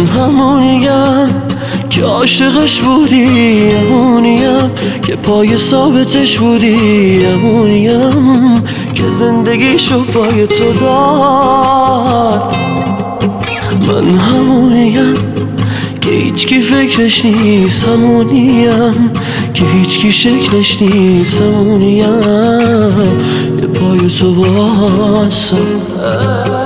همونیم که عاشقش بودی، همونیم که پای ثابتش بودی، همونیم که زندگیشو پای تو داد. من همونیم که هیچکی فکرش نیست، همونیم که هیچکی شکلش نیست، همونیم که پای تو واسد.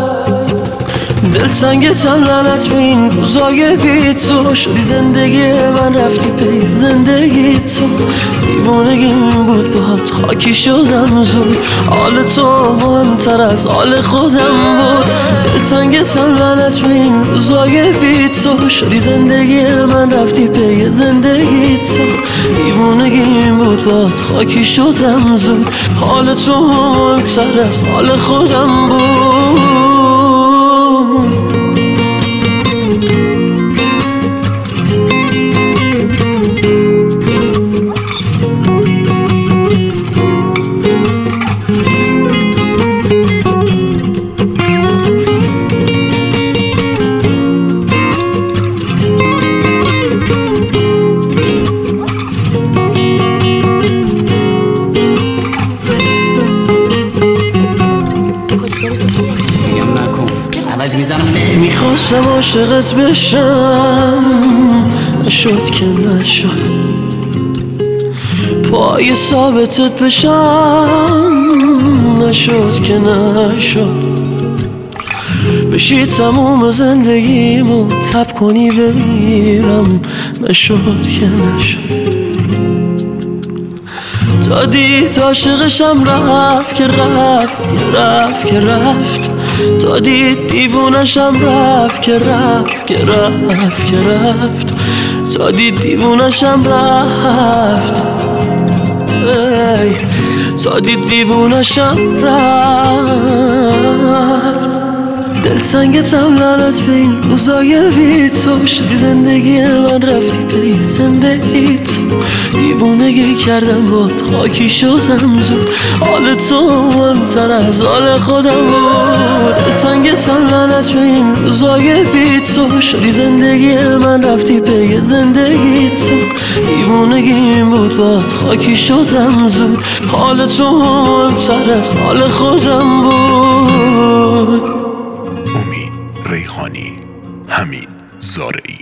دلتنگتم لعنت به این روزای بی تو، شدی زندگی من رفتی پی زندگی تو. دیوونگیم بود باهات خاکی شدم زود، حال تو مهمتر از حال خودم بود. دلتنگتم لعنت به این روزای بی تو، شدی زندگی من رفتی پی زندگی تو. دیوونگیم بود باهات خاکی شدم زود، حال تو مهمتر از حال خودم بود. میخواستم عاشقت بشم، نشد که نشد. پای ثابتت بشم، نشد که نشد. بشی تموم زندگیمو تب کنی بمیرم، نشد که نشد. تا دید عاشقشم رفت که رفت که رفت که رفت. تا دید دیوونشم رفت که رفت که رفت که رفت. تا دید دیوونشم رفت، تا دید دیوونشم رفت. دلتنگتم لعنت به این روزای بی تو، شدی زندگی من رفتی پی زندگی تو. دیوونگی کردم باد خاکی شدم زود، حال تو مهمتر از حال خودم بود. دلتنگتم لعنت به این روزای بی تو، شدی زندگی من رفتی پی زندگی تو. دیوونگیم بود باد خاکی شدم زود، حال تو مهمتر از حال خودم بود. امید ریحانی، حمید زارعی.